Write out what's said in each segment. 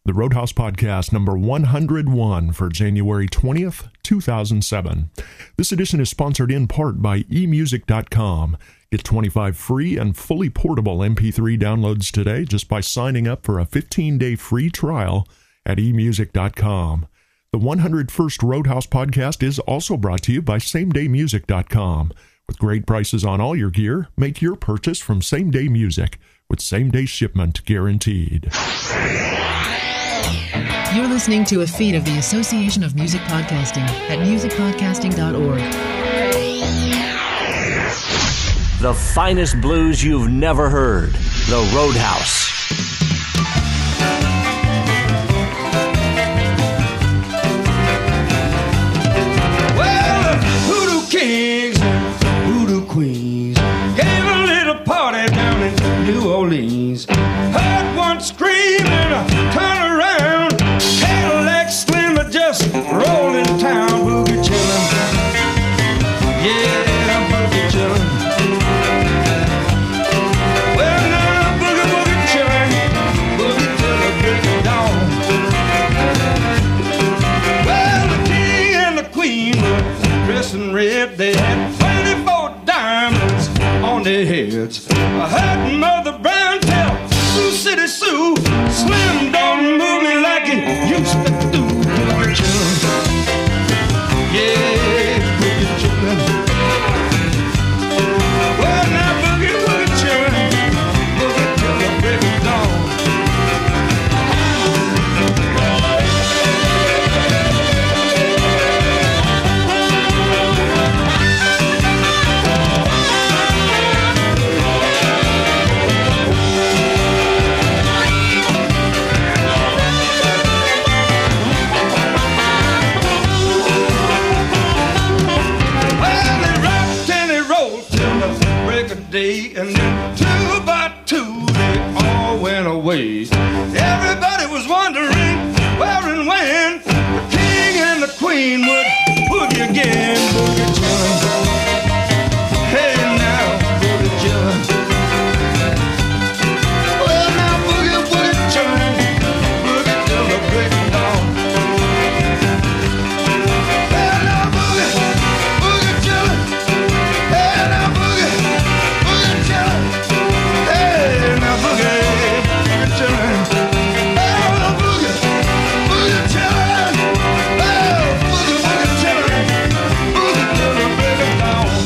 The Roadhouse Podcast, number 101 for January 20th, 2007. This edition is sponsored in part by emusic.com. Get 25 free and fully portable MP3 downloads today just by signing up for a 15-day free trial at emusic.com. The 101st Roadhouse Podcast is also brought to you by SameDayMusic.com. With great prices on all your gear, make your purchase from Same Day Music with same-day shipment guaranteed. You're listening to a feed of the Association of Music Podcasting at musicpodcasting.org. The finest blues you've never heard. The Roadhouse. Well, the Voodoo Kings and Voodoo Queens gave a little party down in New Orleans. Heard one scream and a turn around. Cadillac Slim are just rolling town. Boogie chillin'. Yeah, boogie chillin'. Well, now boogie chillin'. Boogie till the break of dawn. Well, the king and the queen were dressed in red. They had 24 diamonds on their heads. I heard Mother Brown tell Sioux City Sue, Slim don't move me like he used to do. Boogie chillin'. Yeah, boogie chillin'. Well, now boogie chillin'. Boogie till the break of dawn. And then two by two they all went away. Everybody was wondering where and when the king and the queen would boogie again. Boogie chillin'. Hey now, boogie chillin'. Well now boogie chillin'. Boogie till the break of dawn. Well now boogie chillin'. Hey now boogie. Hey, now boogie chillin'. Oh, boogie chillin'. Oh, boogie chillin'. Boogie till the break of dawn.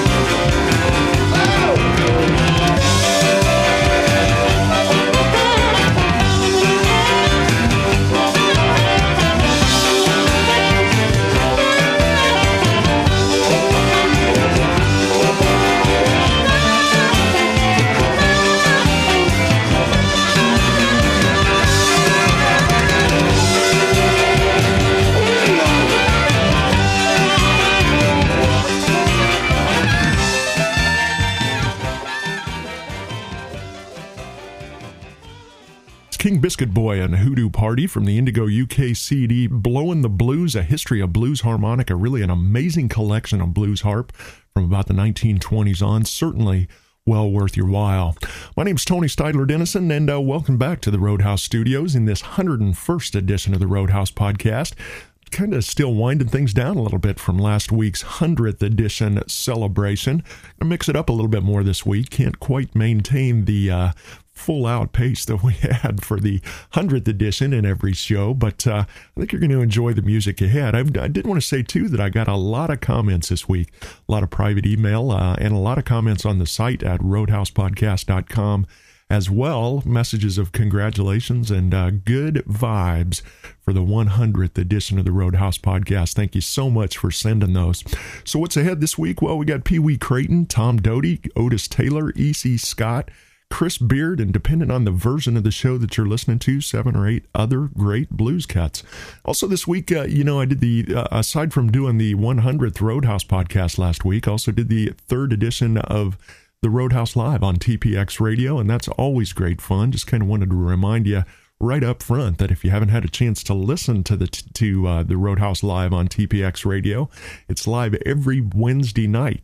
King Biscuit Boy and Hoodoo Party from the Indigo UK CD, Blowin' the Blues, a history of blues harmonica, really an amazing collection of blues harp from about the 1920s on, certainly well worth your while. My name's Tony Steidler Dennison, and welcome back to the Roadhouse Studios in this 101st edition of the Roadhouse Podcast. Kind of still winding things down a little bit from last week's 100th edition celebration. Gonna mix it up a little bit more this week. Can't quite maintain the full-out pace that we had for the 100th edition in every show, but I think you're going to enjoy the music ahead. I did want to say, too, that I got a lot of comments this week, a lot of private email, and a lot of comments on the site at roadhousepodcast.com as well. Messages of congratulations and good vibes for the 100th edition of the Roadhouse Podcast. Thank you so much for sending those. So what's ahead this week? Well, we got Pee Wee Creighton, Tom Doty, Otis Taylor, E.C. Scott, Chris Beard, and depending on the version of the show that you're listening to, 7 or 8 other great blues cuts. Also this week, I did the, aside from doing the 100th Roadhouse Podcast last week, also did the 3rd edition of the Roadhouse Live on TPX Radio, and that's always great fun. Just kind of wanted to remind you right up front that if you haven't had a chance to listen to the Roadhouse Live on TPX Radio, it's live every Wednesday night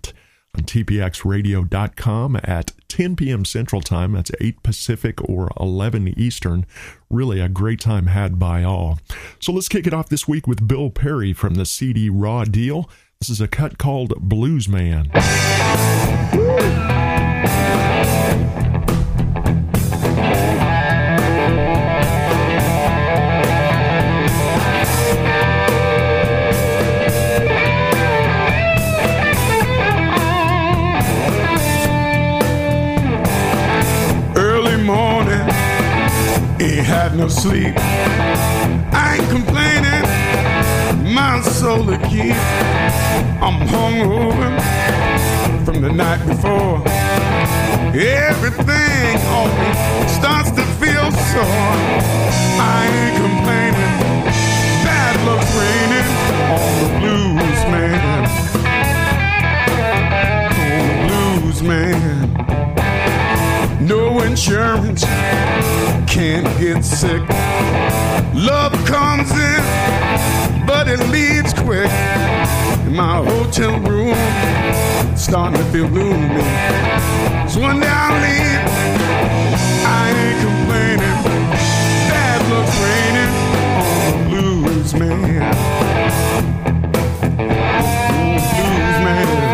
on tpxradio.com at 10 p.m. Central Time. That's 8 Pacific or 11 Eastern. Really a great time had by all. So let's kick it off this week with Bill Perry from the CD Raw Deal. This is a cut called Blues Man. Ain't had no sleep. I ain't complaining, my soul to keep. I'm hungover from the night before. Everything on me starts to feel sore. I ain't complaining, bad luck's raining on the blues man. On the blues man. No insurance, can't get sick. Love comes in, but it leaves quick. In my hotel room, starting to feel gloomy. So one day I'll leave, I ain't complaining. Bad luck's raining on the blues man. Blues man.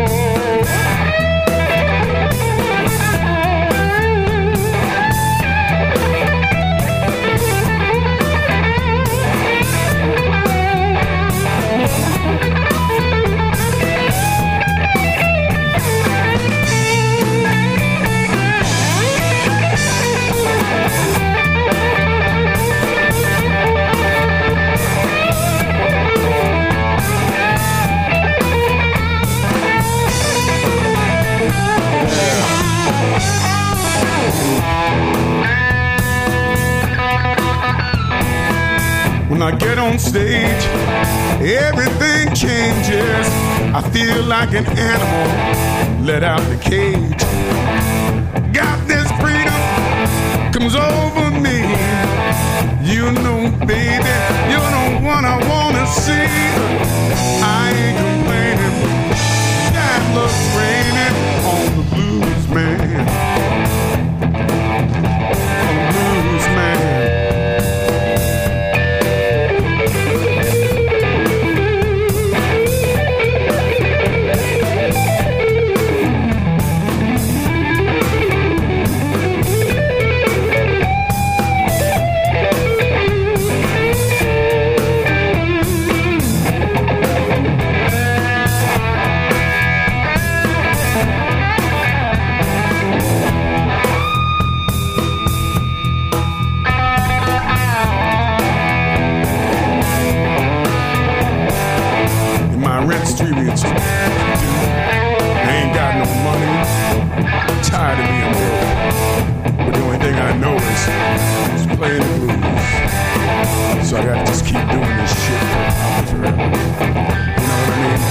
When I get on stage, everything changes. I feel like an animal let out the cage. Got this freedom comes over me. You know, baby, you're the one I wanna see. I ain't complaining. That looks raining on the blues man. On the blues man. So I gotta just keep doing this shit forever. You know what I mean?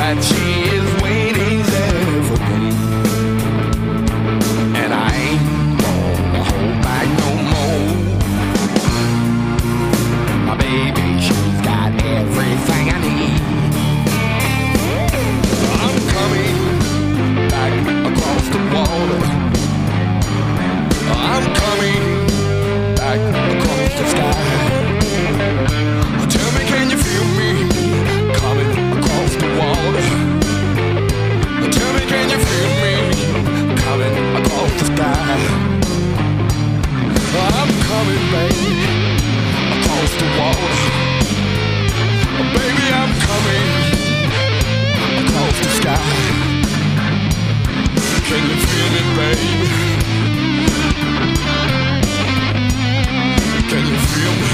that she is waiting there for me. And I ain't gonna hold back no more. My baby, she's got everything I need. I'm coming back across the water. I'm coming back across the sky. Tell me, can you feel me coming across the water? Tell me, can you feel me coming across the sky? I'm coming, baby, across the water. Baby, I'm coming across the sky. Can you feel it, baby? Can you feel me?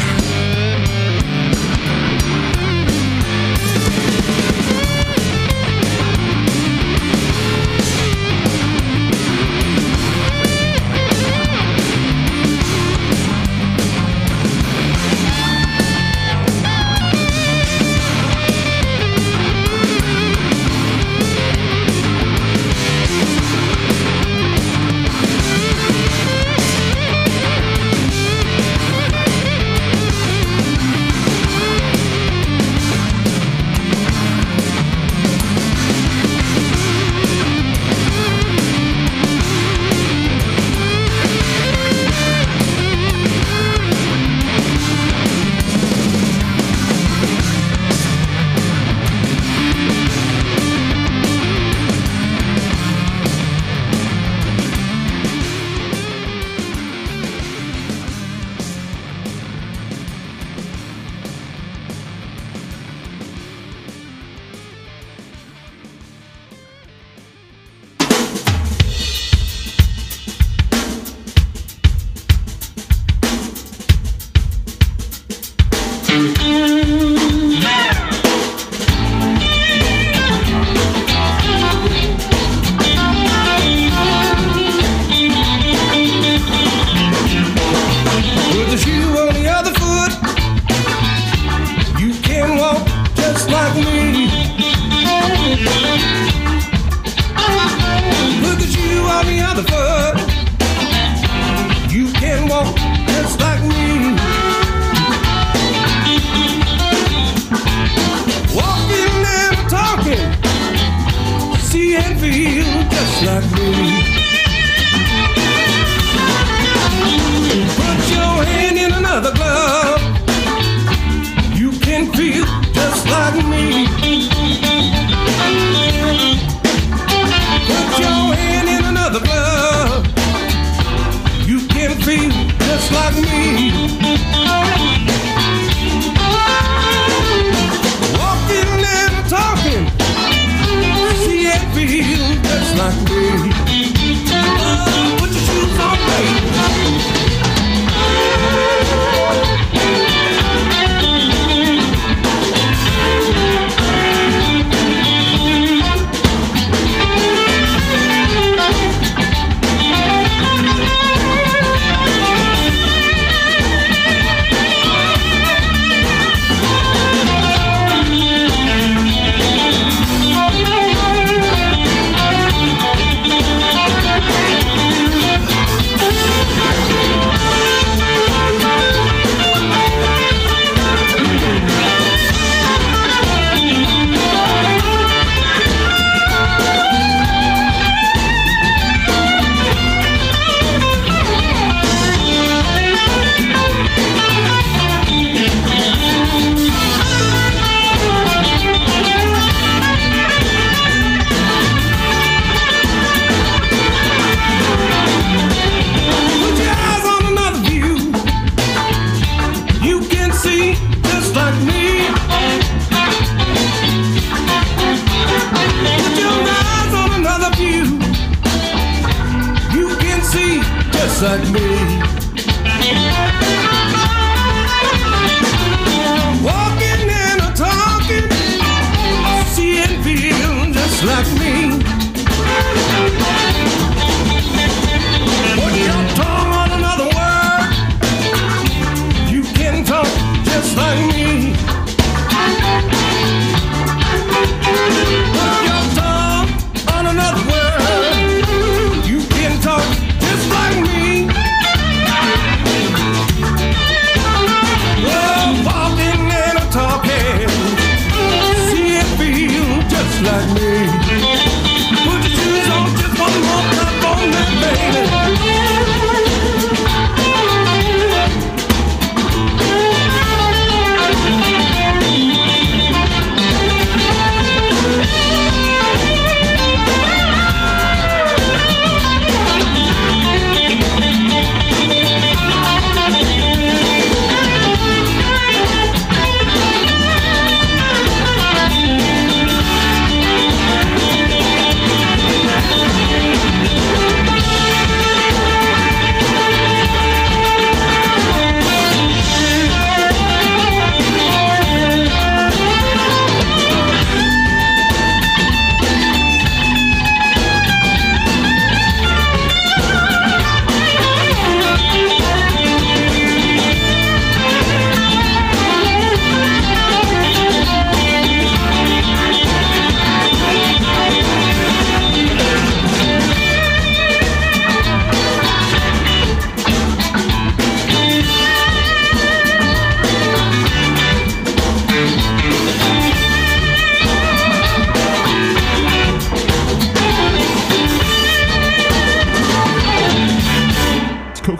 Like me, walking and a talking, see and feel just like me. Put your tongue on another word, you can talk just like me.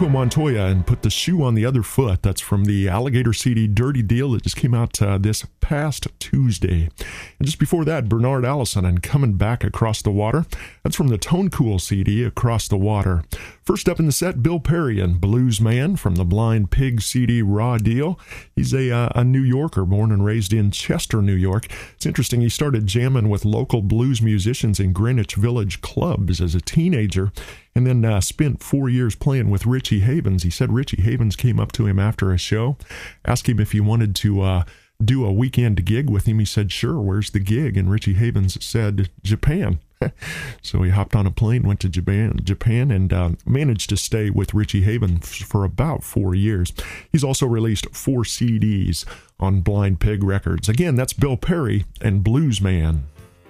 Marco Montoya and Put the Shoe on the Other Foot. That's from the Alligator CD Dirty Deal that just came out this past Tuesday. And just before that, Bernard Allison and Coming Back Across the Water. That's from the Tone Cool CD, Across the Water. First up in the set, Bill Perry and Blues Man from the Blind Pig CD Raw Deal. He's a New Yorker, born and raised in Chester, New York. It's interesting, he started jamming with local blues musicians in Greenwich Village clubs as a teenager, and then spent 4 years playing with Richie Havens. He said Richie Havens came up to him after a show, asked him if he wanted to do a weekend gig with him. He said, sure, where's the gig? And Richie Havens said, Japan. So he hopped on a plane, went to Japan, and managed to stay with Richie Havens for about 4 years. He's also released 4 CDs on Blind Pig Records. Again, that's Bill Perry and Blues Man.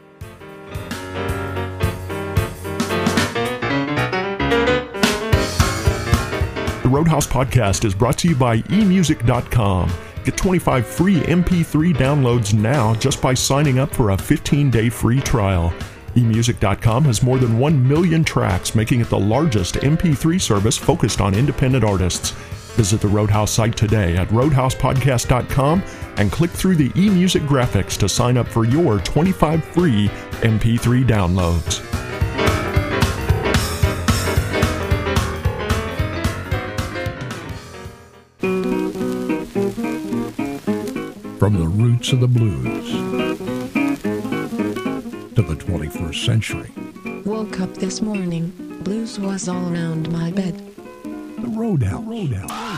The Roadhouse Podcast is brought to you by eMusic.com. Get 25 free MP3 downloads now just by signing up for a 15-day free trial. eMusic.com has more than 1 million tracks, making it the largest MP3 service focused on independent artists. Visit the Roadhouse site today at roadhousepodcast.com and click through the eMusic graphics to sign up for your 25 free MP3 downloads. From the roots of the blues to the 21st century. Woke up this morning, blues was all around my bed. The Roadhouse.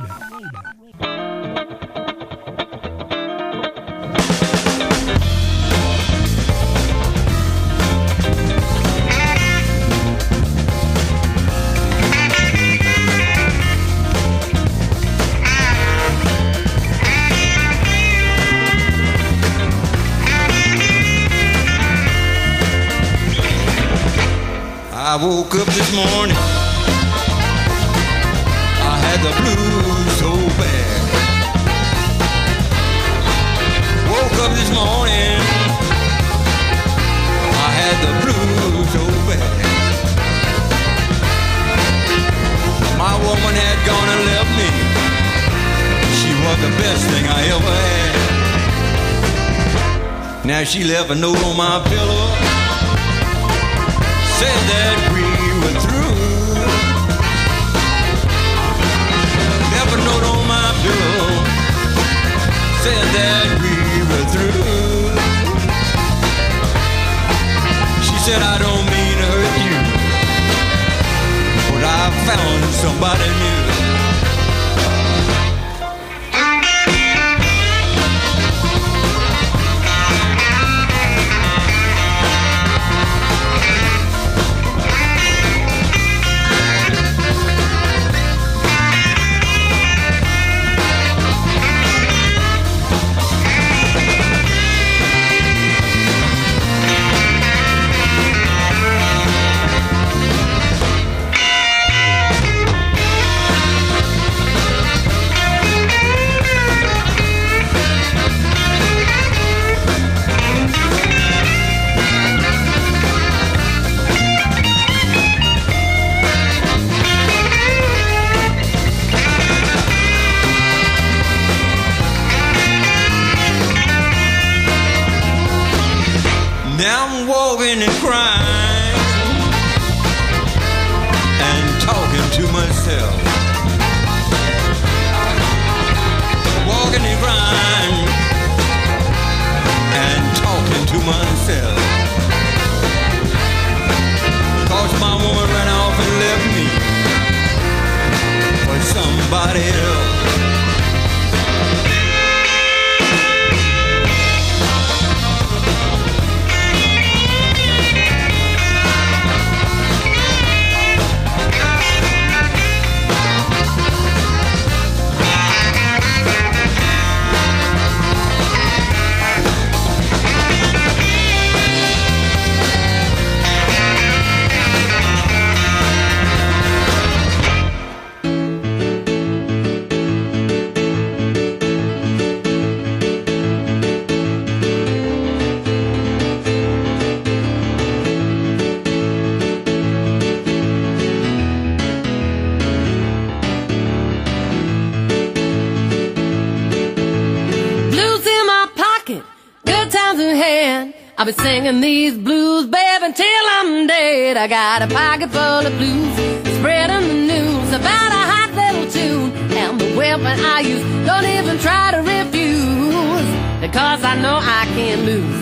I woke up this morning, I had the blues so bad. Woke up this morning, I had the blues so bad. My woman had gone and left me, she was the best thing I ever had. Now she left a note on my pillow, said that we were through. Left a note on my pillow, said that we were through. She said, I don't mean to hurt you, but I found somebody new. Now I'm walking and crying and talking to myself. Walking and crying and talking to myself. 'Cause my woman ran off and left me for somebody else. I'll be singing these blues, baby, till I'm dead. I got a pocket full of blues, spreading the news about a hot little tune. And the weapon I use, don't even try to refuse, because I know I can't lose.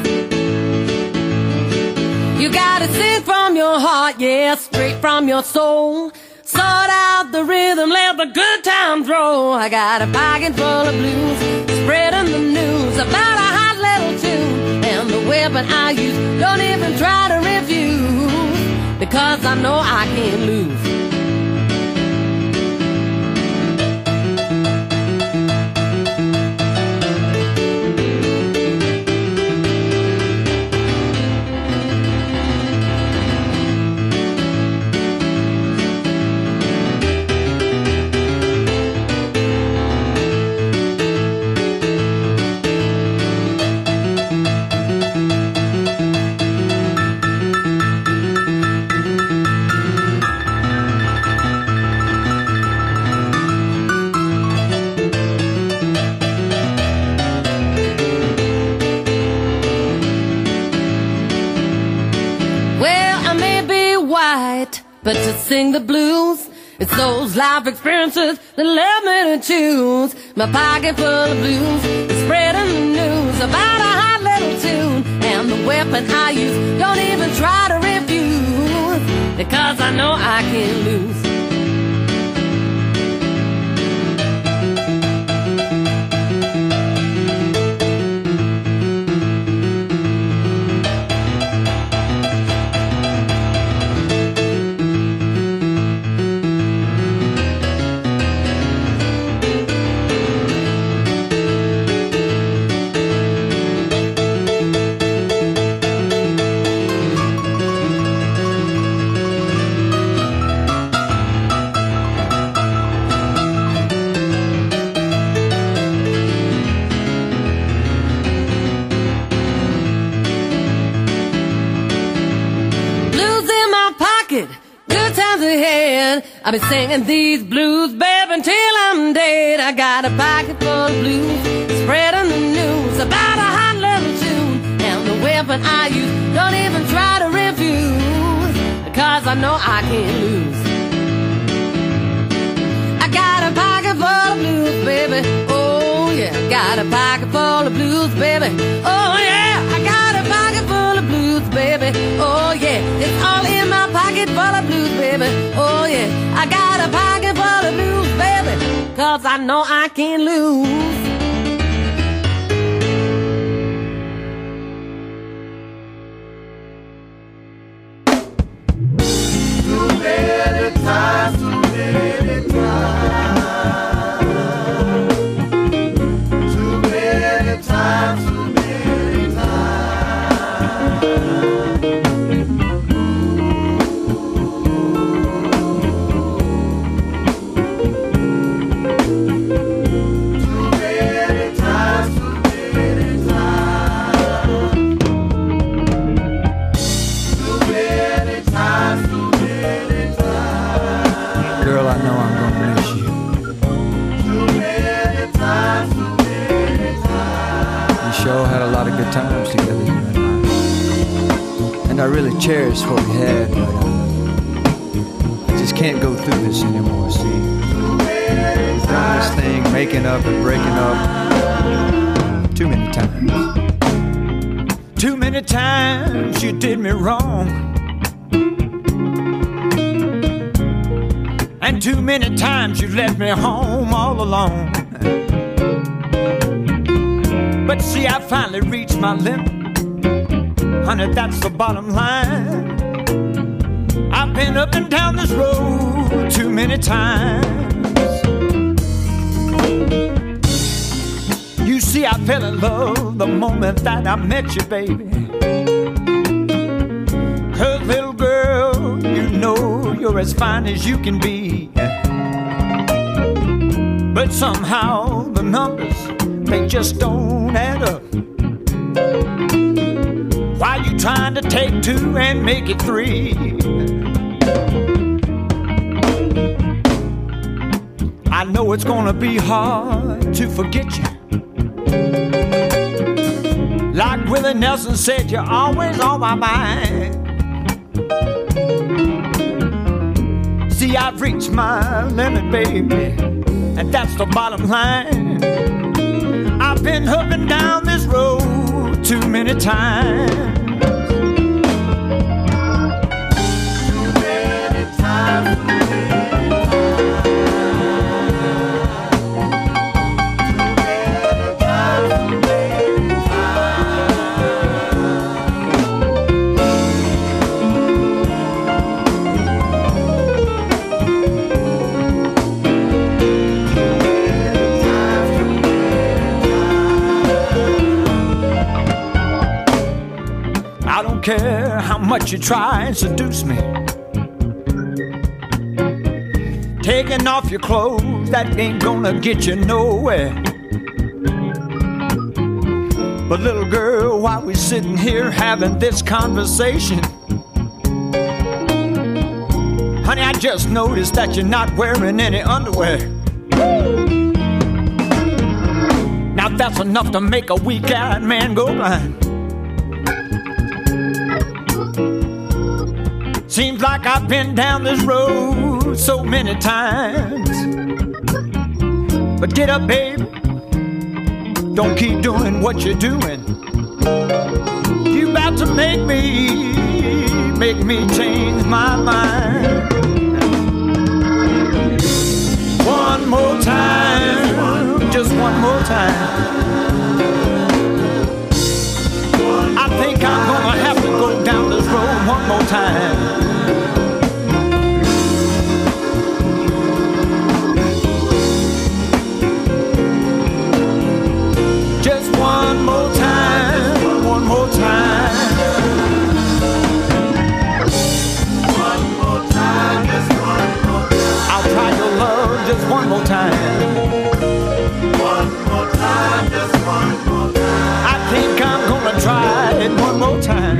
You gotta sing from your heart, yeah, straight from your soul. Sort out the rhythm, let the good times roll. I got a pocket full of blues, spreading the news about a hot little tune. And the weapon I use, don't even try to refuse, because I know I can't lose. But to sing the blues, it's those life experiences that led me to choose. My pocket full of blues, spreading the news about a hot little tune. And the weapon I use, don't even try to refuse, because I know I can't lose. I'll be singing these blues, baby, until I'm dead. I got a pocket full of blues, spreading the news about a hot little tune. And the weapon I use, don't even try to refuse, because I know I can't lose. I got a pocket full of blues, baby, oh yeah. Got a pocket full of blues, baby, oh yeah. I got a pocket full of blues, baby, oh yeah. It's all in my pocket full of blues, baby, oh yeah. I got a pocket full of blues, baby, 'cause I know I can't lose. Too many times, too many times. Too many times, too many times. Girl, I know I'm gonna miss you. Too many times, too many times. We sure had a lot of good times together, you and I. And I really cherish what we had, but I just can't go through this anymore, see? We've done this thing, making up and breaking up, too many times. Too many times you did me wrong. And too many times you left me home all alone. But see, I finally reached my limit. Honey, that's the bottom line. I've been up and down this road too many times. You see, I fell in love the moment that I met you, baby. 'Cause little girl, you know you're as fine as you can be. But somehow the numbers, they just don't add up. Why you trying to take two and make it three? I know it's gonna be hard to forget you, like Willie Nelson said, you're always on my mind. See, I've reached my limit, baby, and that's the bottom line. I've been hopping down this road too many times. Too many times, too many care how much you try and seduce me. Taking off your clothes, that ain't gonna get you nowhere. But little girl, while we sitting here having this conversation, honey, I just noticed that you're not wearing any underwear. Now that's enough to make a weak-eyed man go blind. Seems like I've been down this road so many times. But get up, baby. Don't keep doing what you're doing. You about to make me change my mind. One more time, just one more time. I think I'm gonna have to go down this road one more time. Just one more time, one more time. One more time, just one more time. I'll try your love just one more time. One more time, just one more time. I think I'm gonna try it one more time.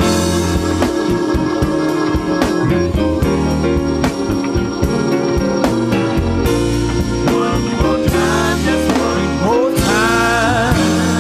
One more time, just one more time.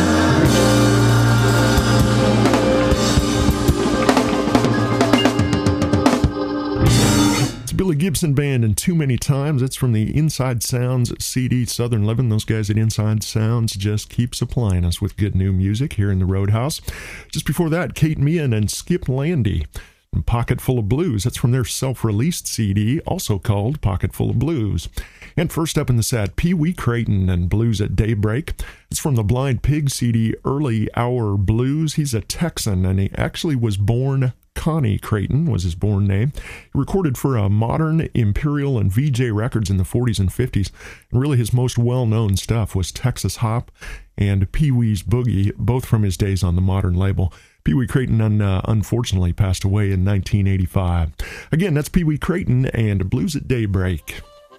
It's Billy Gibson Band and Too Many Times. It's from the Inside Sounds CD, Southern Living. Those guys at Inside Sounds just keep supplying us with good new music here in the Roadhouse. Just before that, Kate Meehan and Skip Landy and Pocket Full of Blues. That's from their self-released CD, also called Pocket Full of Blues. And first up in the set, Pee Wee Creighton and Blues at Daybreak. It's from the Blind Pig CD, Early Hour Blues. He's a Texan, and he actually was born Connie Creighton was his born name. He recorded for Modern, Imperial, and VJ Records in the 40s and 50s. And really his most well-known stuff was Texas Hop and Pee Wee's Boogie, both from his days on the Modern label. Pee Wee Creighton unfortunately passed away in 1985. Again, that's Pee Wee Creighton and Blues at Daybreak.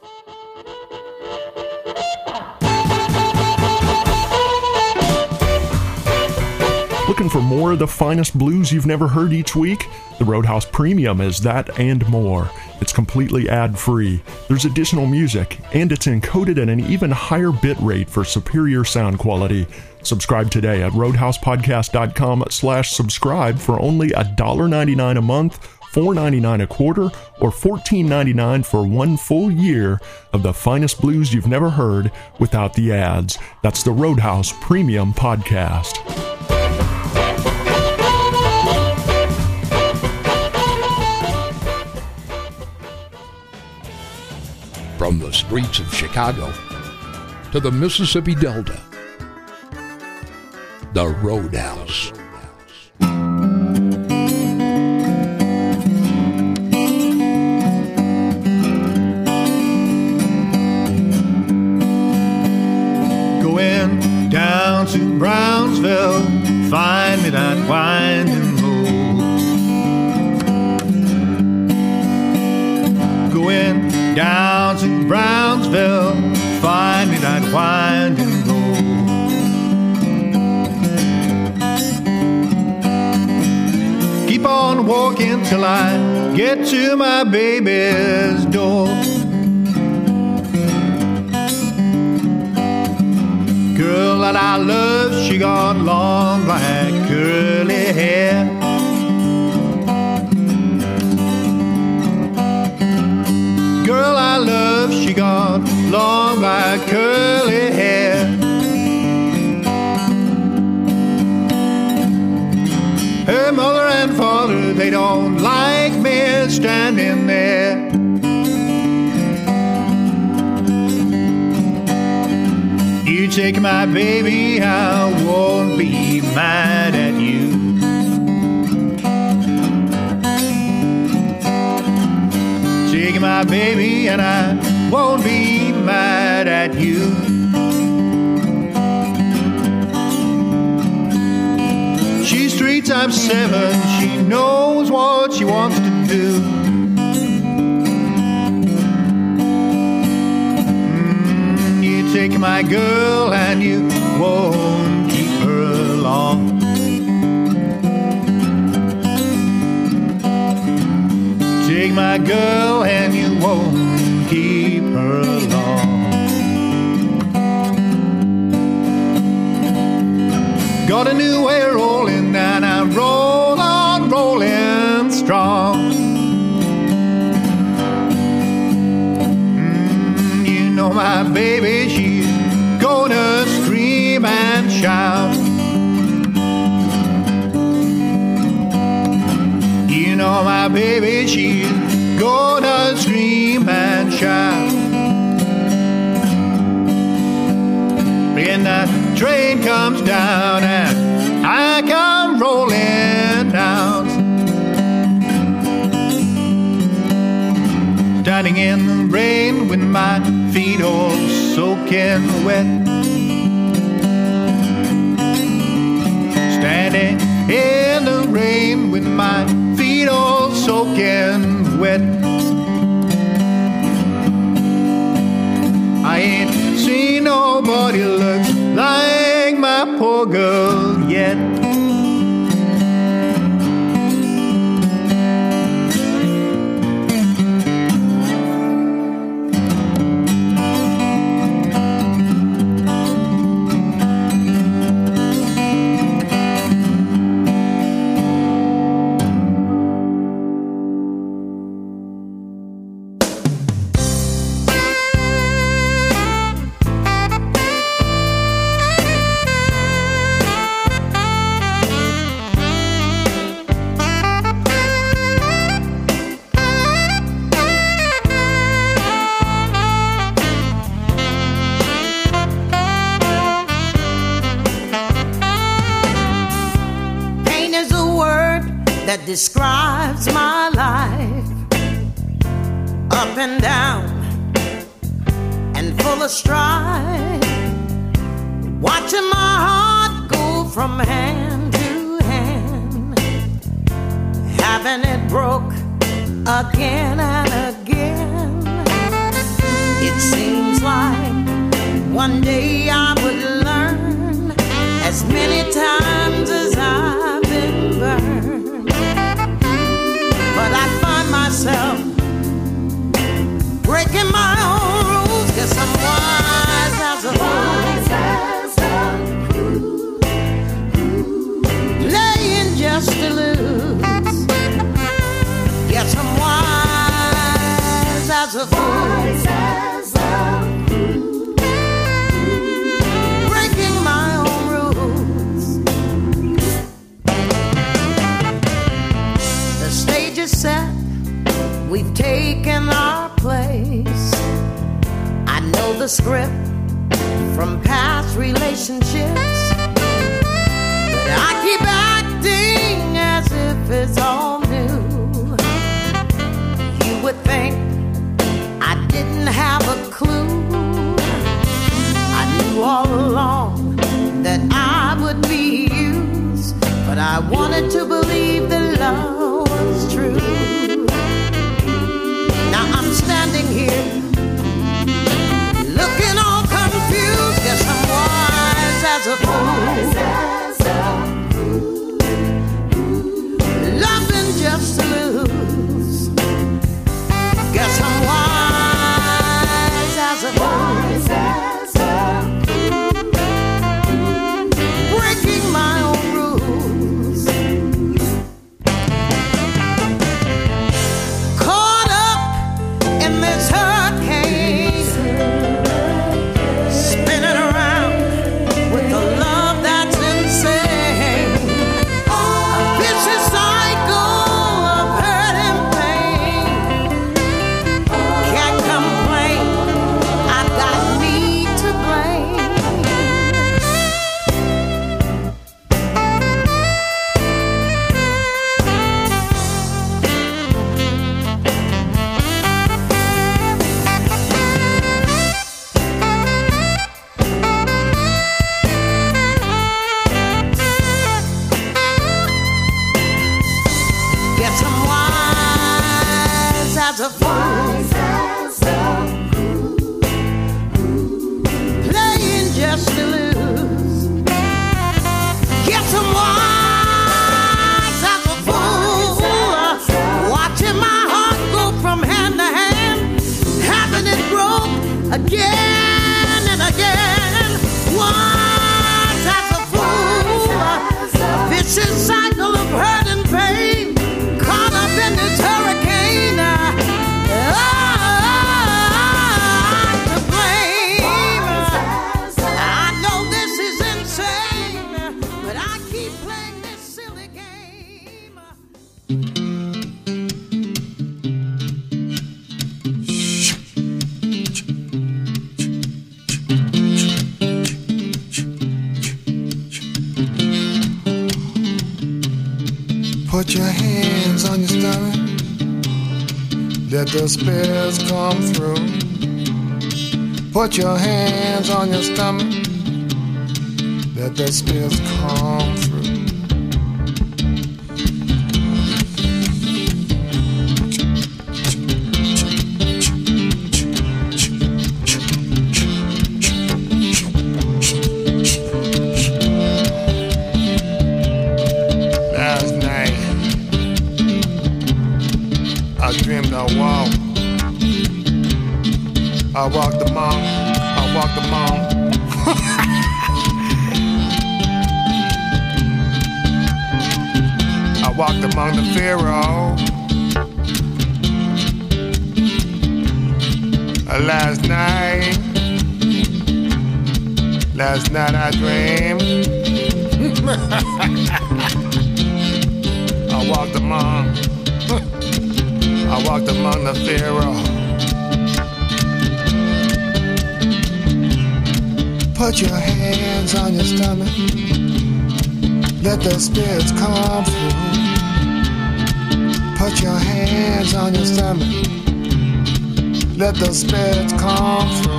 Looking for more of the finest blues you've never heard each week? The Roadhouse Premium is that and more. It's completely ad-free. There's additional music, and it's encoded at an even higher bit rate for superior sound quality. Subscribe today at roadhousepodcast.com/subscribe for only $1.99 a month, $4.99 a quarter, or $14.99 for 1 full year of the finest blues you've never heard without the ads. That's the Roadhouse Premium Podcast. From the streets of Chicago to the Mississippi Delta, the Roadhouse. Going down to Brownsville, find me that winding road. Going down to Brownsville, find me that winding road. Keep on walking till I get to my baby's door. Girl that I love, she got long black curly hair. Girl I love, she got long black curly hair. Her mother and father, they don't like me standing there. You take my baby, I won't be mad at you. Take my baby and I won't be mad at you. She's 3 times 7, she knows what she wants to do. You take my girl and you won't keep her long. Take my girl and you won't keep her long. Got a new way of rolling and I roll on rolling strong. You know my baby, she's gonna scream and shout. You know my baby, she's gonna scream and shout. When the train comes down and I come rolling down, standing in the rain with my feet all soaking wet. Standing in the rain with my feet all soaking wet. I ain't seen nobody look like my poor girl yet. Describes my life, up and down and full of strife, watching my heart go from hand to hand, having it broke again and again. It seems like one day I would learn, as many times as I've been burned. But I find myself breaking my own rules. Guess I'm wise as a fool, laying just to lose. Guess I'm wise as a fool, breaking my own rules. The stage is set, we've taken our place. I know the script from past relationships, but I keep acting as if it's all new. You would think I didn't have a clue. I knew all along that I would be used, but I wanted to believe that love was true. Now I'm standing here looking all confused. Guess I'm wise as a fool, loving just to lose. Guess I'm wise as a fool, Get some wise as a fool. Playing just to lose. Get some wise as a fool. Watching my heart go from hand to hand, having it broke again and again. Wise as a fool. A vicious cycle of hurt and pain, caught up in this hurricane. To blame. I know this is insane, but I keep playing this silly game. Put your hands on your stomach. Let the spells come through. Put your hands on your stomach. Let the spells come through. Last night I dreamed I walked. I walked among. I walked among the Pharaoh. Last night I dreamed. I walked among the Pharaoh. Put your hands on your stomach. Let the spirits come through. Put your hands on your stomach. Let the spirits come through.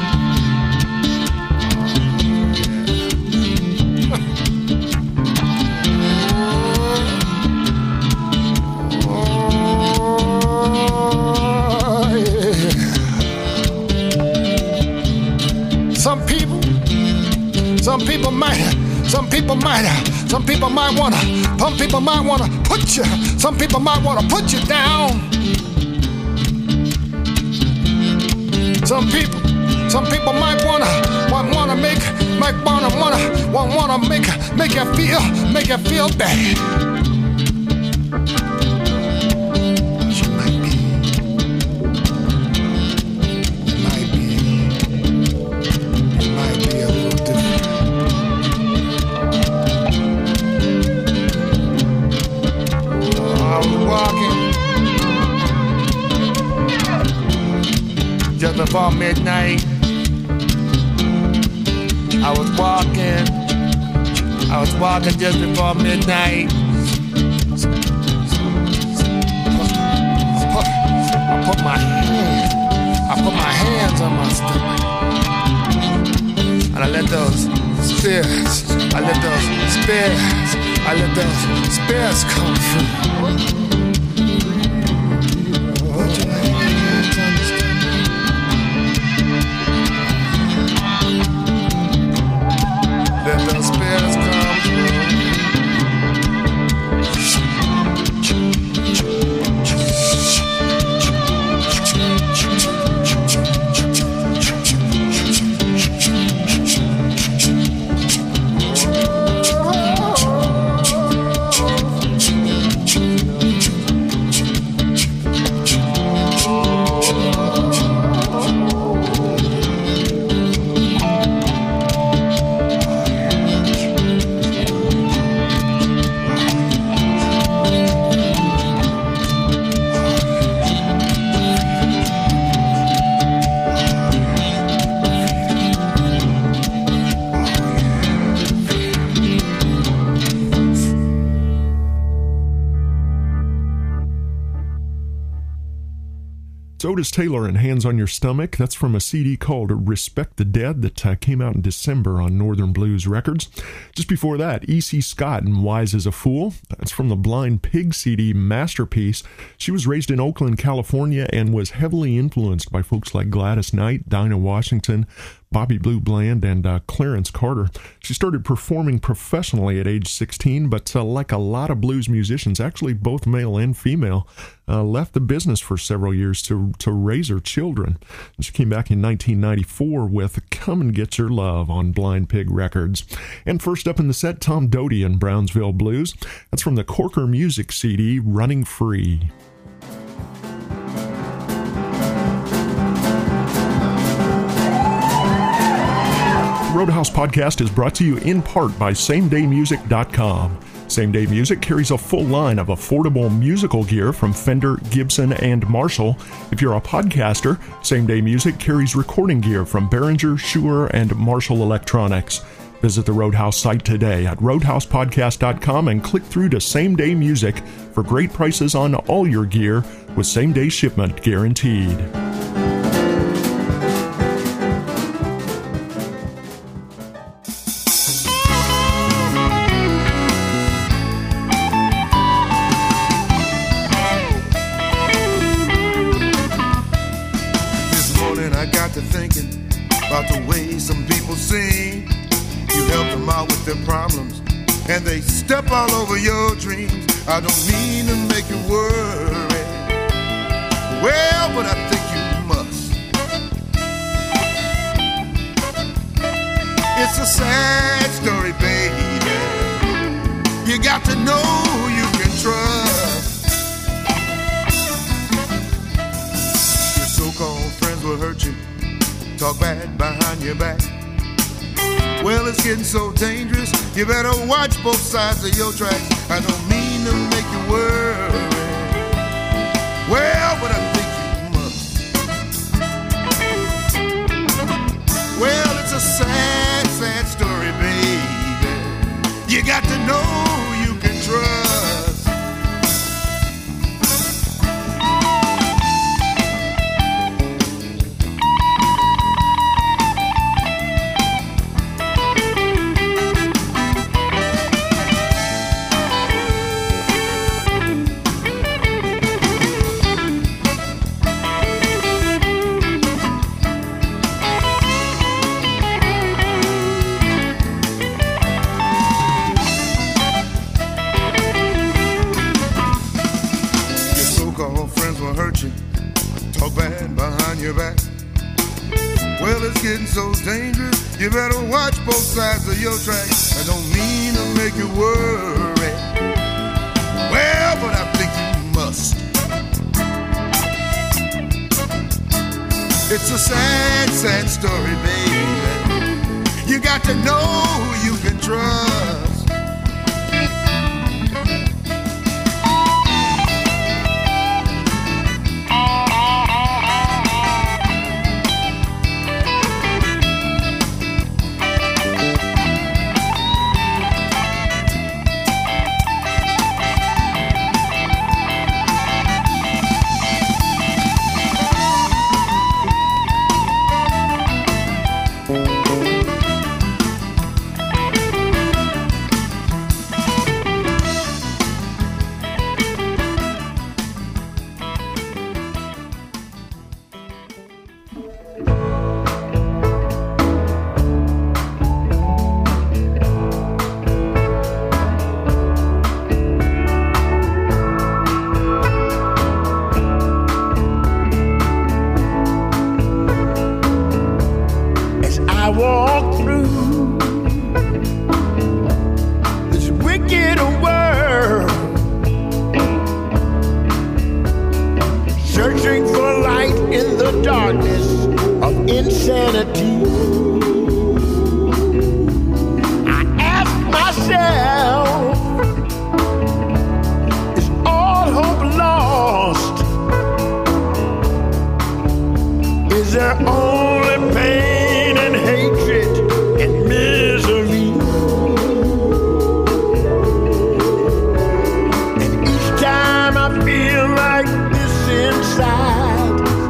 Some people might wanna put you. Some people might wanna put you down. Some people might wanna make you feel bad. Just before midnight, I was walking just before midnight. I put my hands on my stomach, and I let those spears come through. It's Otis Taylor and Hands on Your Stomach. That's from a CD called Respect the Dead that came out in December on Northern Blues Records. Just before that, E.C. Scott and Wise as a Fool. That's from the Blind Pig CD Masterpiece. She was raised in Oakland, California, and was heavily influenced by folks like Gladys Knight, Dinah Washington, Bobby Blue Bland, and Clarence Carter. She started performing professionally at age 16, but like a lot of blues musicians, actually both male and female, left the business for several years to raise her children. And she came back in 1994 with Come and Get Your Love on Blind Pig Records. And first up in the set, Tom Doty and Brownsville Blues. That's from the Corker Music CD, Running Free. Roadhouse Podcast is brought to you in part by SameDayMusic.com. Same Day Music carries a full line of affordable musical gear from Fender, Gibson, and Marshall. If you're a podcaster, Same Day Music carries recording gear from Behringer, Shure, and Marshall Electronics. Visit the Roadhouse site today at roadhousepodcast.com and click through to Same Day Music for great prices on all your gear with same-day shipment guaranteed. And they step all over your dreams. I don't mean to make you worry. Well, but I think you must. It's a sad story, baby. You got to know who you can trust. Your so-called friends will hurt you, talk bad behind your back. Well, it's getting so dangerous, you better watch both sides of your tracks. I don't mean to make you worry. Well, but I think you must. Well, it's a sad, sad story, baby. You got to know who you can trust. Getting so dangerous, you better watch both sides of your tracks. I don't mean to make you worry. Well, but I think you must. It's a sad, sad story, baby. You got to know who you can trust.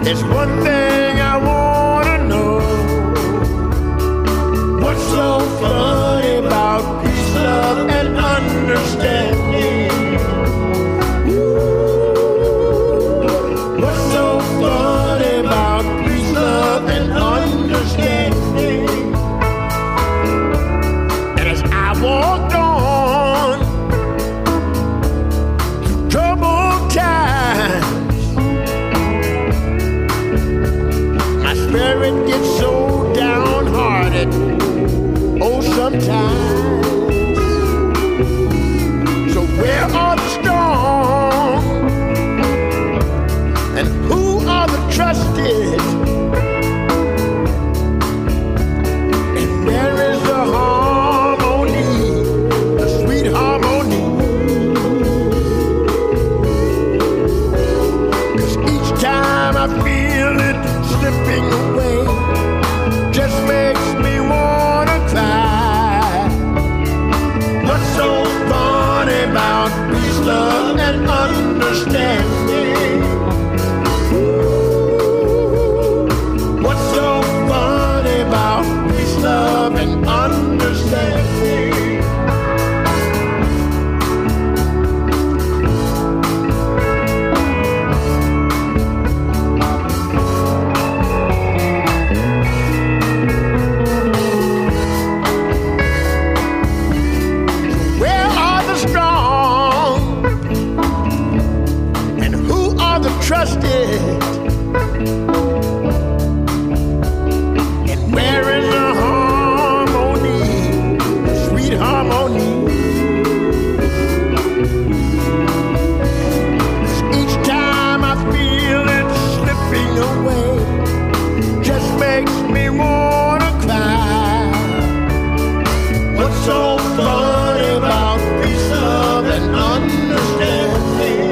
There's one thing I wanna know. What's so funny about peace, love, and understanding? What's so funny about peace, love, and understanding? And as I walked on through troubled times, my spirit gets so downhearted, oh sometimes. So where are the strong? And who are the trusted? And where is the harmony, the sweet harmony? 'Cause each time I feel it slipping away, just makes me wanna cry. What's so funny about peace, love, and understanding? What's so funny about peace, love, and understanding? Where are the strong? And who are the trusted? Where is the harmony, the sweet harmony? Each time I feel it slipping away, just makes me wanna cry. What's so funny about peace, love, and understanding?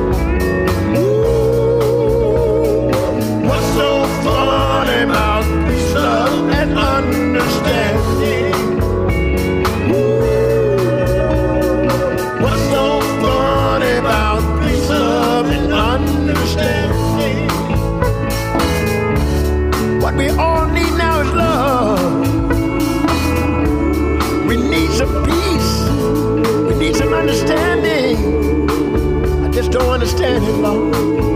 What's so funny about peace, love, and understanding? What's so funny about peace, love, and understanding? What we all need now is love. We need some peace. We need some understanding. I just don't understand it, Lord.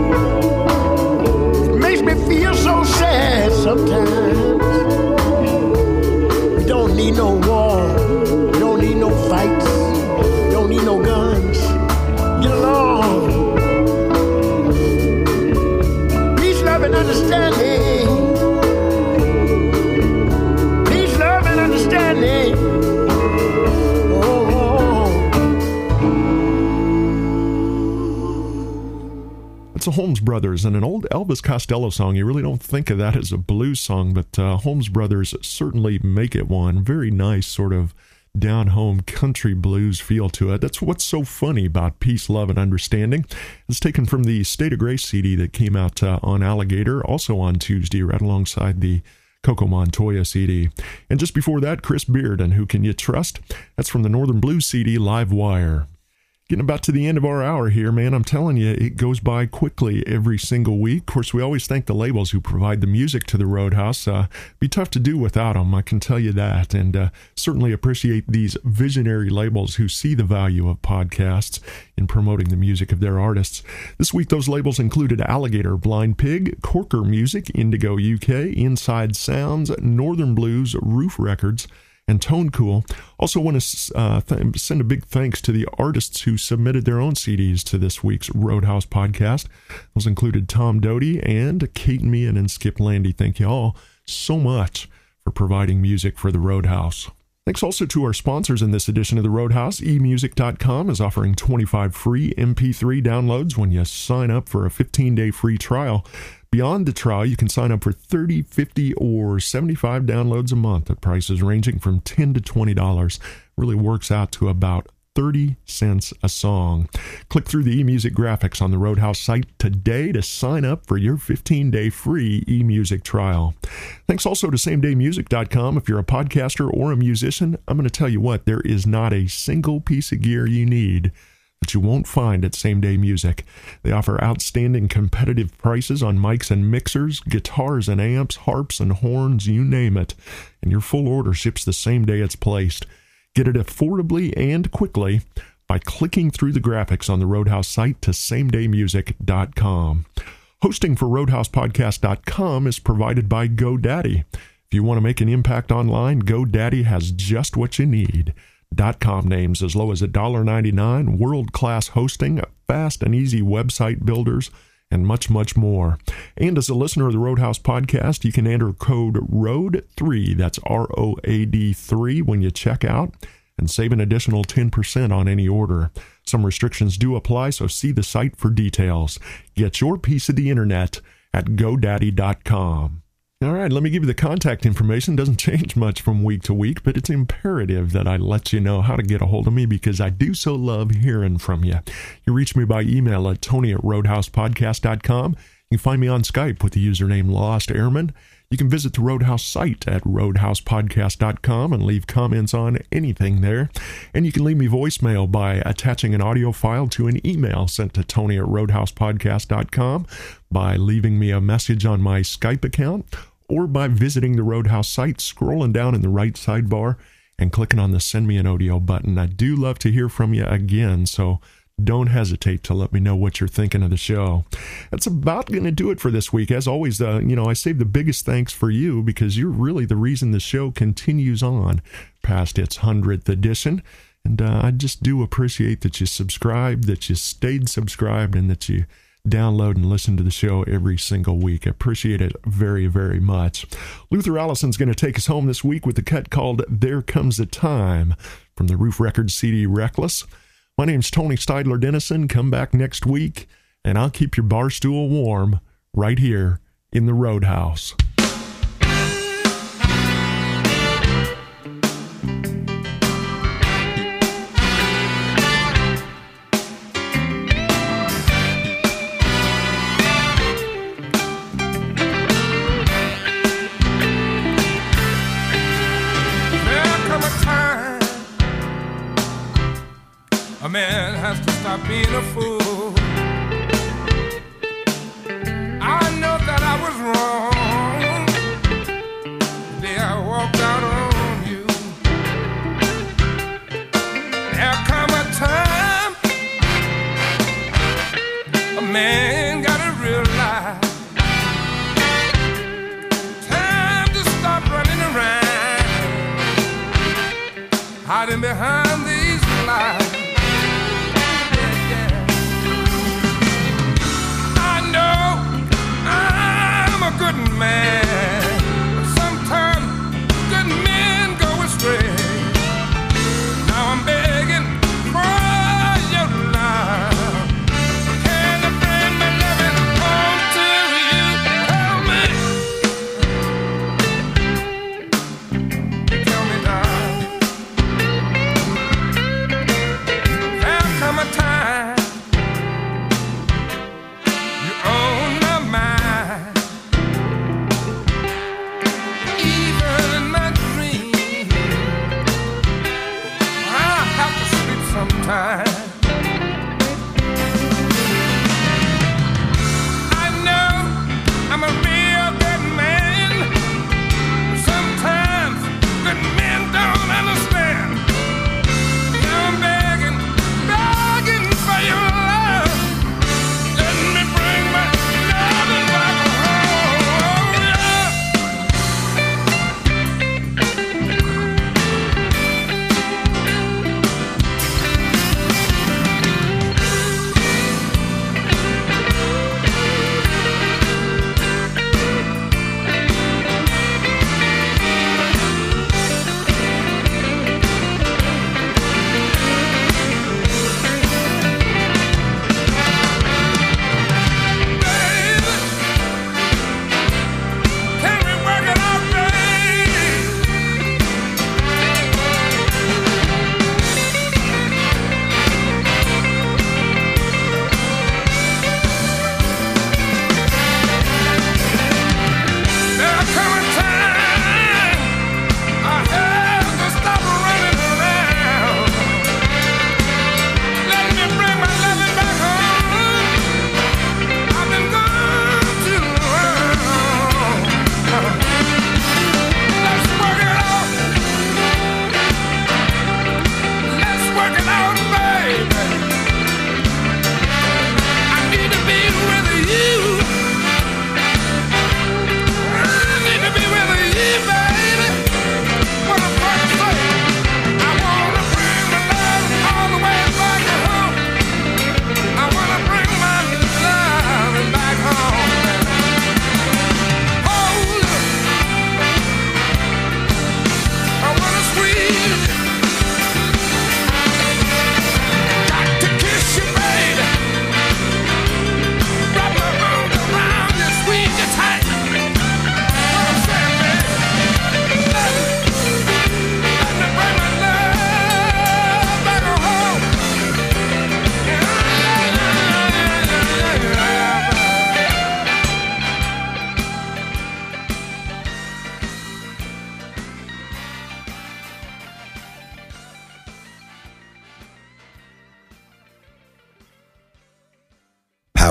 Makes me feel so sad sometimes. We don't need no war. We don't need no fights. We don't need no guns. Get along. Peace, love, and understanding. Peace, love, and understanding. It's the Holmes Brothers and an old Elvis Costello song. You really don't think of that as a blues song, but Holmes Brothers certainly make it one. Very nice sort of down-home country blues feel to it. That's what's so funny about Peace, Love, and Understanding. It's taken from the State of Grace CD that came out on Alligator, also on Tuesday, right alongside the Coco Montoya CD. And just before that, Chris Beard and Who Can You Trust? That's from the Northern Blues CD, Live Wire. Getting about to the end of our hour here, man. I'm telling you, it goes by quickly every single week. Of course, we always thank the labels who provide the music to the Roadhouse. Be tough to do without them, I can tell you that. And certainly appreciate these visionary labels who see the value of podcasts in promoting the music of their artists. This week, those labels included Alligator, Blind Pig, Corker Music, Indigo UK, Inside Sounds, Northern Blues, Roof Records, and Tone Cool. Also want to send a big thanks to the artists who submitted their own CDs to this week's Roadhouse podcast. Those included Tom Doty and Kate Meehan and Skip Landy. Thank you all so much for providing music for the Roadhouse. Thanks also to our sponsors in this edition of the Roadhouse. eMusic.com is offering 25 free MP3 downloads when you sign up for a 15-day free trial. Beyond the trial, you can sign up for 30, 50, or 75 downloads a month at prices ranging from $10 to $20. Really works out to about 30 cents a song. Click through the eMusic graphics on the Roadhouse site today to sign up for your 15-day free eMusic trial. Thanks also to SameDayMusic.com. If you're a podcaster or a musician, I'm going to tell you what, there is not a single piece of gear you need that you won't find at Same Day Music. They offer outstanding competitive prices on mics and mixers, guitars and amps, harps and horns, you name it. And your full order ships the same day it's placed. Get it affordably and quickly by clicking through the graphics on the Roadhouse site to samedaymusic.com. Hosting for RoadhousePodcast.com is provided by GoDaddy. If you want to make an impact online, GoDaddy has just what you need. .com names as low as $1.99, world-class hosting, fast and easy website builders, and much, much more. And as a listener of the Roadhouse Podcast, you can enter code ROAD3, that's ROAD 3, when you check out, and save an additional 10% on any order. Some restrictions do apply, so see the site for details. Get your piece of the internet at GoDaddy.com. All right, let me give you the contact information. Doesn't change much from week to week, but it's imperative that I let you know how to get a hold of me because I do so love hearing from you. You reach me by email at tony@roadhousepodcast.com. You can find me on Skype with the username Lost Airman. You can visit the Roadhouse site at roadhousepodcast.com and leave comments on anything there. And you can leave me voicemail by attaching an audio file to an email sent to tony@roadhousepodcast.com, by leaving me a message on my Skype account, or by visiting the Roadhouse site, scrolling down in the right sidebar and clicking on the Send Me an Audio button. I do love to hear from you again, so don't hesitate to let me know what you're thinking of the show. That's about going to do it for this week. As always, I save the biggest thanks for you because you're really the reason the show continues on past its 100th edition. And I just do appreciate that you subscribed, that you stayed subscribed, and that you download and listen to the show every single week. I appreciate it very, very much. Luther Allison's going to take us home this week with a cut called There Comes a Time from the Roof Records CD Reckless. My name's Tony Steidler Dennison. Come back next week, and I'll keep your bar stool warm right here in the Roadhouse. A man has to stop being a fool. I know that I was wrong the day I walked out on you. There come a time a man gotta realize time to stop running around, hiding behind these lies. Good man, but sometimes good men go astray. Now I'm begging for your love. Can I bring my loving home to you? Tell me, darling.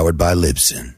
powered by Libsyn.